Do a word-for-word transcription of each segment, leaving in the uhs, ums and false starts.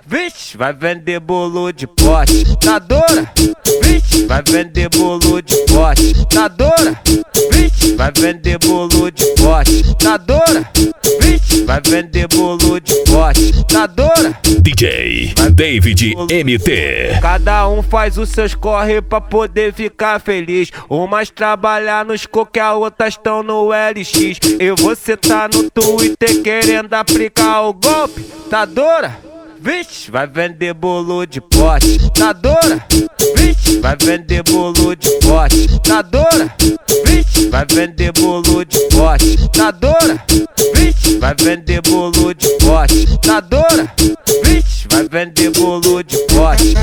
Vixe, vai vender bolo de pote, tá dura? Vixe, vai vender bolo de pote, tá dura? Vixe, vai vender bolo de pote, tá dura? Vixe, vai vender bolo de pote, tá dura? D J David M T. Cada um faz os seus corre pra poder ficar feliz. Umas trabalhar nos coque, a outras tão no L X. E você tá no Twitter querendo aplicar o golpe, tá dura? Vixe, vai vender bolo de pote, tá dura? Vixe, vai vender bolo de pote, tá dura? Vixe, vai vender bolo de pote, tá dura? Vixe, vai vender bolo de pote, tá dura? Vixe, vai vender bolo de pote.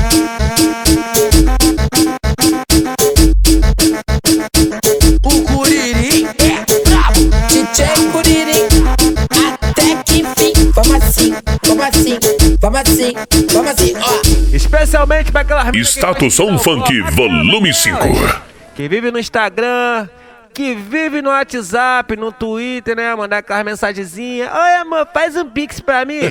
O Curirim é brabo, D J Curirim, até que enfim. Vamos assim, vamos assim, vamos assim, vamos assim, ó. Especialmente pra aquelas Status Som Funk Volume cinco. Que vive no Instagram, que vive no WhatsApp, no Twitter, né? Mandar aquelas mensagenzinhas. Oi, amor, faz um pix pra mim.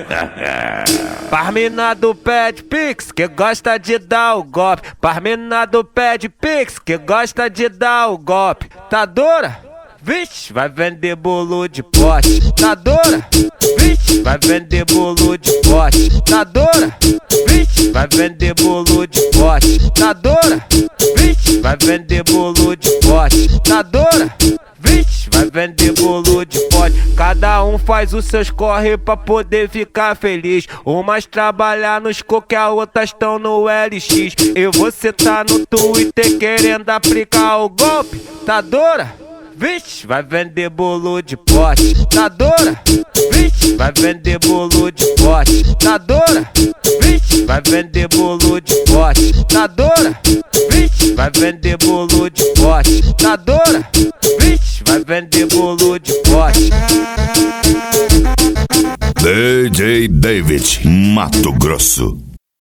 Parmina do Pad Pix, que gosta de dar o golpe. Parmina do Pad Pix, que gosta de dar o golpe. Tá dura? Vixe, vai vender bolo de pote, tá dura? Vixe, vai vender bolo de pote, tá dura? Vixe, vai vender bolo de pote, tá dura? Vixe, vai vender bolo de pote, tá dura? Vixe, vai vender bolo de pote. Cada um faz os seus corre pra poder ficar feliz. Umas trabalhar nos coque, a outras tão no L X. E você tá no Twitter querendo aplicar o golpe, tá dura? Vixe, vai vender bolo de pote, tá dura? Vixe, vai vender bolo de pote, tá dura? Vixe, vai vender bolo de pote, tá dura? Vixe, vai vender bolo de pote, tá dura? Vixe, vai vender bolo de pote. D J David Mato Grosso.